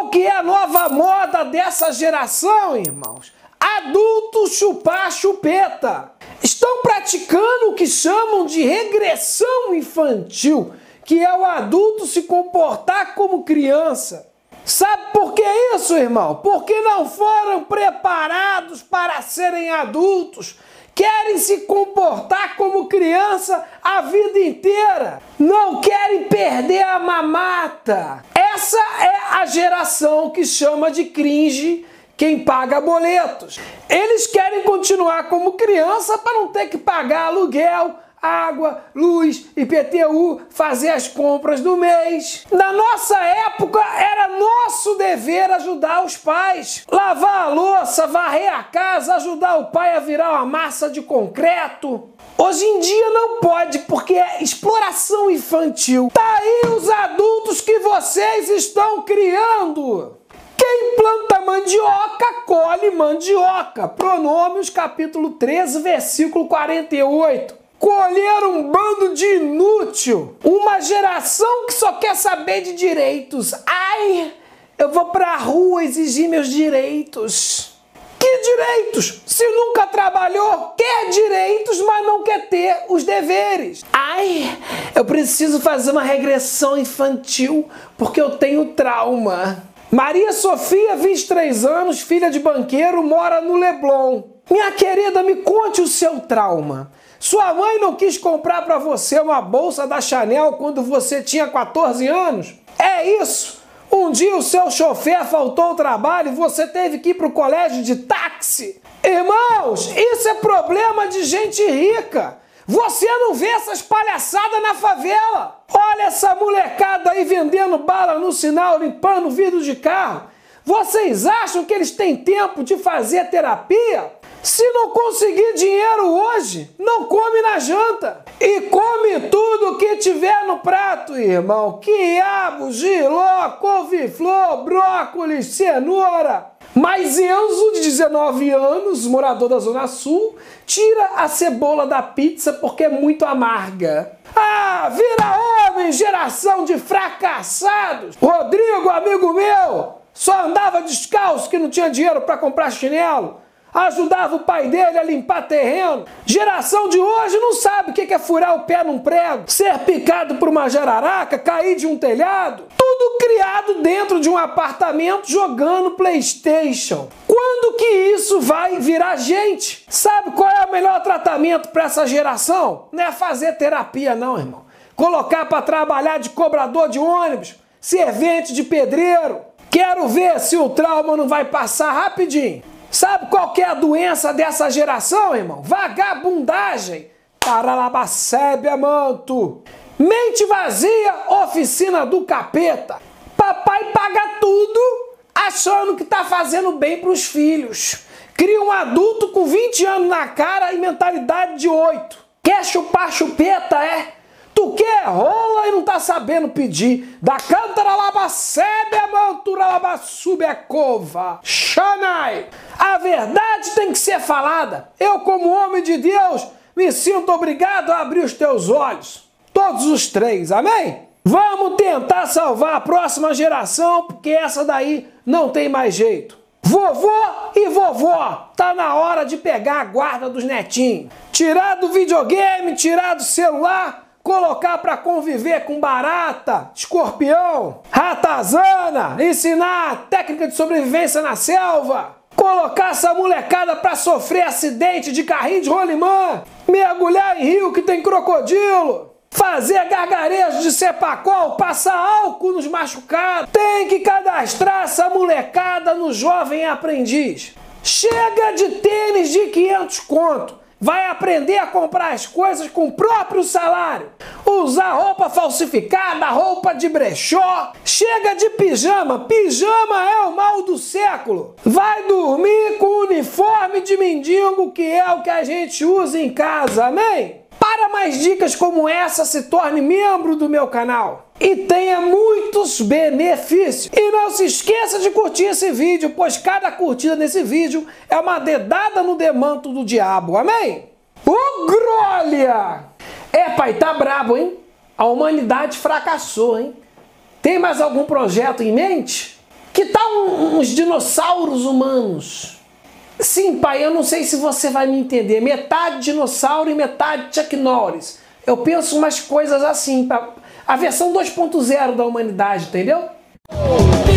que é a nova moda dessa geração, irmãos? Adultos chupar chupeta. Estão praticando o que chamam de regressão infantil, que é o adulto se comportar como criança. Sabe por que isso, irmão? Porque não foram preparados para serem adultos. Querem se comportar como criança a vida inteira. Não querem perder a mamata. Essa é a geração que chama de cringe quem paga boletos. Eles querem continuar como criança para não ter que pagar aluguel, água, luz, IPTU, fazer as compras do mês. Na nossa época, era nosso dever ajudar os pais. Lavar a louça, varrer a casa, ajudar o pai a virar uma massa de concreto. Hoje em dia não pode, porque é exploração infantil. Tá aí os adultos que vocês estão criando. Quem planta mandioca, colhe mandioca. Pronômios, capítulo 13, versículo 48. Colher um bando de inútil. Uma geração que só quer saber de direitos. Ai, eu vou pra rua exigir meus direitos. Que direitos? Se nunca trabalhou, quer direitos, mas não quer ter os deveres. Ai, eu preciso fazer uma regressão infantil porque eu tenho trauma. Maria Sofia, 23 anos, filha de banqueiro, mora no Leblon. Minha querida, me conte o seu trauma. Sua mãe não quis comprar para você uma bolsa da Chanel quando você tinha 14 anos? É isso. Um dia o seu chofer faltou ao trabalho e você teve que ir para o colégio de táxi. Irmãos, isso é problema de gente rica. Você não vê essas palhaçadas na favela. Olha essa molecada aí vendendo bala no sinal, limpando vidro de carro. Vocês acham que eles têm tempo de fazer terapia? Se não conseguir dinheiro hoje, não come na janta. E come tudo que tiver no prato, irmão. Quiabo, jiló, couve-flor, brócolis, cenoura. Mas Enzo, de 19 anos, morador da Zona Sul, tira a cebola da pizza porque é muito amarga. Ah, vira homem, geração de fracassados. Rodrigo, amigo meu, só andava descalço que não tinha dinheiro para comprar chinelo. Ajudava o pai dele a limpar terreno. Geração de hoje não sabe o que é furar o pé num prego, ser picado por uma jararaca, cair de um telhado. Tudo criado dentro de um apartamento jogando PlayStation. Quando que isso vai virar gente? Sabe qual é o melhor tratamento para essa geração? Não é fazer terapia não, irmão. Colocar para trabalhar de cobrador de ônibus, servente de pedreiro. Quero ver se o trauma não vai passar rapidinho. Sabe qual que é a doença dessa geração, irmão? Vagabundagem. Paralabacébia, manto. Mente vazia, oficina do capeta. Papai paga tudo achando que tá fazendo bem pros filhos. Cria um adulto com 20 anos na cara e mentalidade de 8. Quer chupar chupeta, é? Tu quer rola e não tá sabendo pedir. Da cantaralabacébia, manturalabassubecova. Xanai. A verdade tem que ser falada. Eu, como homem de Deus, me sinto obrigado a abrir os teus olhos. Todos os três, amém? Vamos tentar salvar a próxima geração, porque essa daí não tem mais jeito. Vovô e vovó, tá na hora de pegar a guarda dos netinhos. Tirar do videogame, tirar do celular, colocar para conviver com barata, escorpião, ratazana, ensinar técnica de sobrevivência na selva. Colocar essa molecada pra sofrer acidente de carrinho de rolimã, mergulhar em rio que tem crocodilo, fazer gargarejo de cepacol, passar álcool nos machucados. Tem que cadastrar essa molecada no Jovem Aprendiz. Chega de tênis de 500 conto. Vai aprender a comprar as coisas com o próprio salário. Usar roupa falsificada, roupa de brechó. Chega de pijama. Pijama é o mal do século. Vai dormir com uniforme de mendigo, que é o que a gente usa em casa, amém? Para mais dicas como essa, se torne membro do meu canal e tenha muitos benefícios. E não se esqueça de curtir esse vídeo, pois cada curtida nesse vídeo é uma dedada no demanto do diabo, amém? Ô, grolha! É, pai, tá brabo, hein? A humanidade fracassou, hein? Tem mais algum projeto em mente? Que tal uns dinossauros humanos? Sim, pai, eu não sei se você vai me entender. Metade dinossauro e metade Chuck Norris. Eu penso umas coisas assim, a versão 2.0 da humanidade, entendeu?